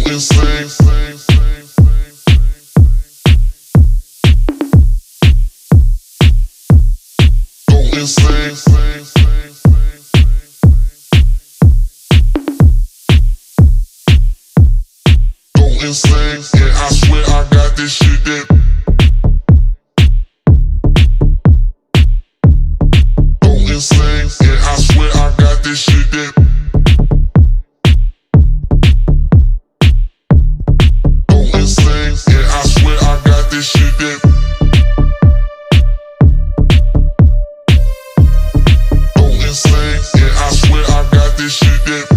insane. Go insane. Go insane. And I swear I got this shit that go insane. And I swear I got this shit that go insane. And I swear I got this shit that go insane. And I swear I got this shit that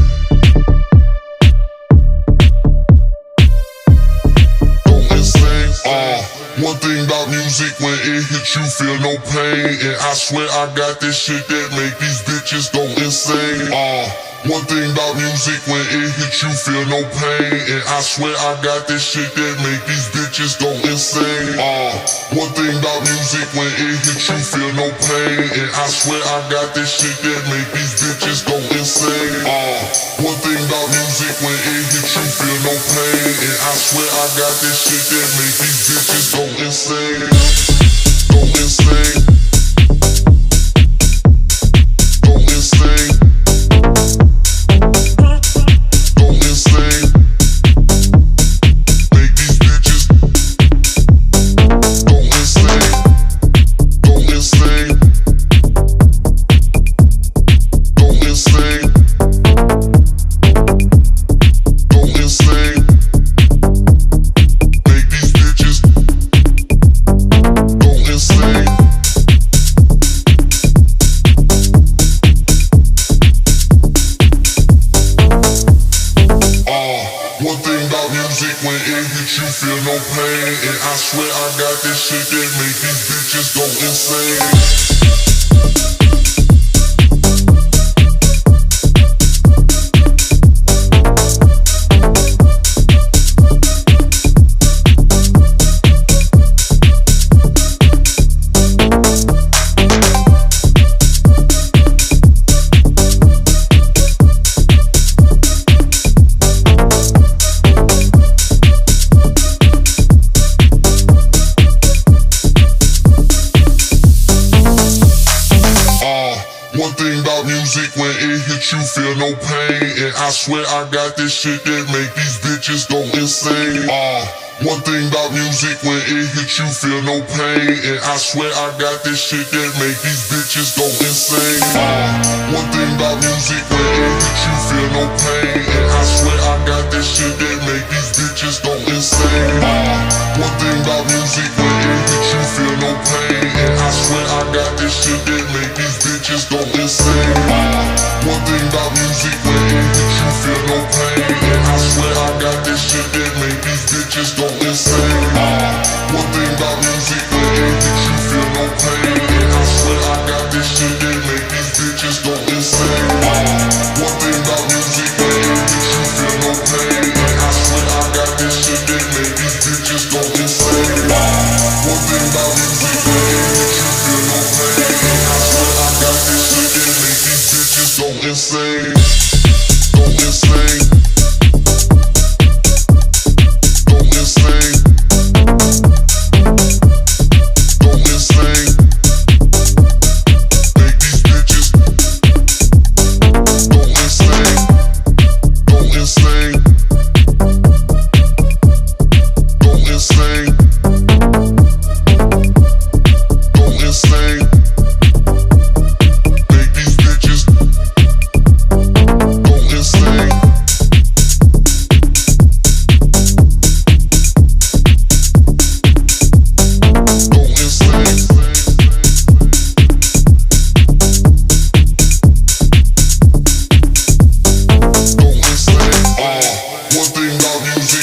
go insane. One thing about music, when it hits you feel no pain. And I swear I got this shit that make these bitches go insane. One thing about music, when it hits you feel no pain. And I swear I got this shit that make these bitches go insane. One thing about music, when it hits you feel no pain. And I swear I got this shit that make these bitches go insane. One thing about music, when it hits you feel no pain. And I swear I got this shit that make these bitches go insane. Go insane. Go insane. Go insane. Make these bitches go insane. Go insane. Go insane. Go insane. Make these bitches go insane. One thing about music, when it hits you feel no pain. And I swear I got this shit that make these bitches go insane. One thing about music, when it hits you feel no pain. And I swear I got this shit that make these bitches go insane. One thing about music, when it hits you feel no pain. And I swear I got this shit that make these bitches go insane. One thing about music, when it hits you feel no pain. And I swear I got this shit that make these bitches go insane. One thing about music, when it hits you feel no pain. And I swear I got this shit that make these bitches go insane. One thing about music, when it hits you feel no pain. And I swear I got this shit that make these bitches go insane. One thing about music, when it hits you feel no pain. And I swear I got this shit that make these bitches go insane. One thing about music, when it hits you feel no pain. And I swear I got this shit that make these bitches go insane. One thing about music, when it hits you feel no pain. And I swear I got this shit that make these bitches go insane. Go insane. Go insane. Go insane. Make these bitches go insane. Go insane. Go insane. Go insane. Make these bitches go insane. Go insane. Go insane. One thing about music.